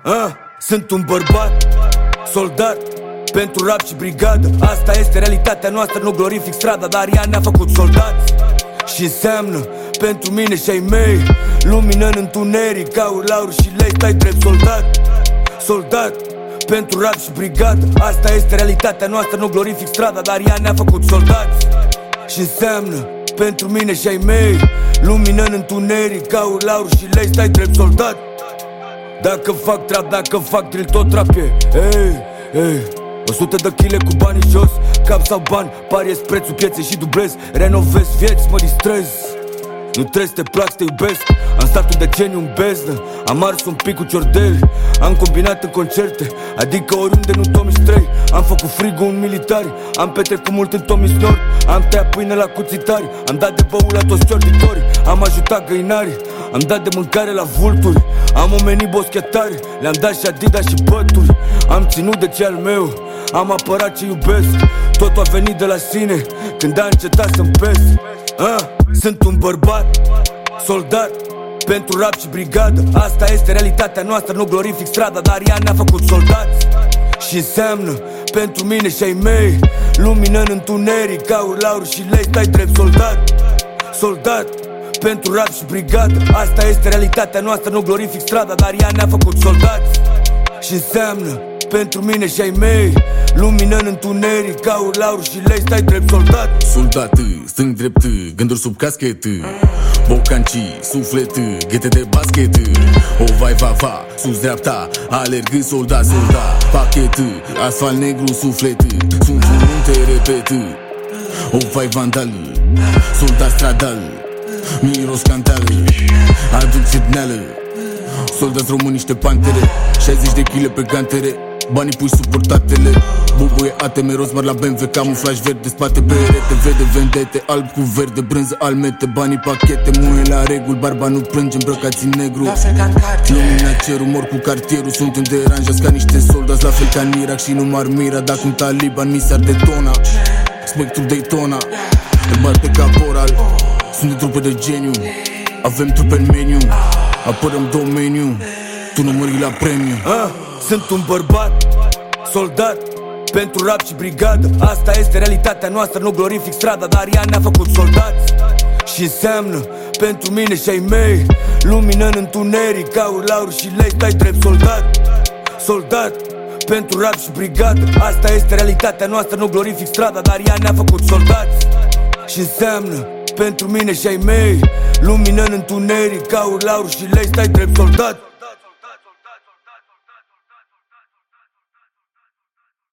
Sunt un bărbat, soldat, pentru rap și brigadă. Asta este realitatea noastră, nu glorific strada, dar ea ne-a făcut soldați. Și înseamnă pentru mine și ai mei lumină în întuneric, aur, laur și lei. Stai drept soldat, soldat, pentru rap și brigadă. Asta este realitatea noastră, nu glorific strada, dar ea ne-a făcut soldați. Și înseamnă pentru mine și ai mei lumină în întuneric, aur, laur și lei. Stai drept soldat. Dacă fac trap, dacă fac drill, tot trap e. Ei, 100 de chile cu banii jos, cap sau bani, pariez prețul pieței și dublez. Renovez vieți, mă distrez. Nu trebuie să te plac, să te iubesc. Am stat un deceniu în beznă, am ars un pic cu ciordeli. Am combinat în concerte, adică oriunde, nu Tomis 3. Am făcut frigul în militari, am petrecut mult în Tomis Nord. Am tăiat pâine la cuțitari, am dat de băul la toți ciorditori. Am ajutat găinari, am dat de mâncare la vulturi. Am omenit boschetari, le-am dat și Adidas și pături. Am ținut de ce al meu, am apărat ce iubesc. Totul a venit de la sine când a încetat să-mi pes. Sunt un bărbat, soldat, pentru rap și brigadă. Asta este realitatea noastră, nu glorific strada, dar ea ne-a făcut soldați. Și înseamnă pentru mine și ai mei lumină în întuneric, aur, laur și lei. Stai drept soldat, soldat, pentru rap și brigadă. Asta este realitatea noastră, nu glorific strada, dar ea ne-a făcut soldați. Și înseamnă pentru mine și ai mei lumină în întuneric, aur, laur și lei. Stai drept soldat. Soldat, stâng drept, gânduri sub casket, bocancii, suflet, ghete de basket. O vai va, sus dreapta, alerg soldat, soldat. Pachet, asfalt negru, suflet, sunt un nu te repet. O vai vandal, soldat stradal, miros cantal, aduc setneală. Soldați români, niște pantere, 60 de kg pe gantere, banii pui sub portatele. Bubuie ATM, rozmar la BMW, camuflaj verde, spate perete, vede vendete, alb cu verde, brânză almete, banii pachete, muie la reguli, barba nu plânge, îmbrăcați în negru. Lumina cerul, mor cu cartierul, suntem deranjați ca niște soldați, la fel ca în Irak și nu m-ar mira dacă un taliban mi s-ar detona. Spectru Daytona, te bat pe caporal, suntem trupe de geniu, avem trupe în meniu, apărăm domeniu, tu nu mări la premiu. Sunt un bărbat, soldat, pentru rap și brigadă. Asta este realitatea noastră, nu glorific strada, dar ea ne-a făcut soldați. Și înseamnă pentru mine și ai mei lumină în întuneric, aur, laur și lei. Stai drept soldat, soldat, pentru rap și brigadă. Asta este realitatea noastră, nu glorific strada, dar ea ne-a făcut soldați. Și înseamnă pentru mine și ai mei lumină în întuneric, aur, laur și lei. Stai drept soldat.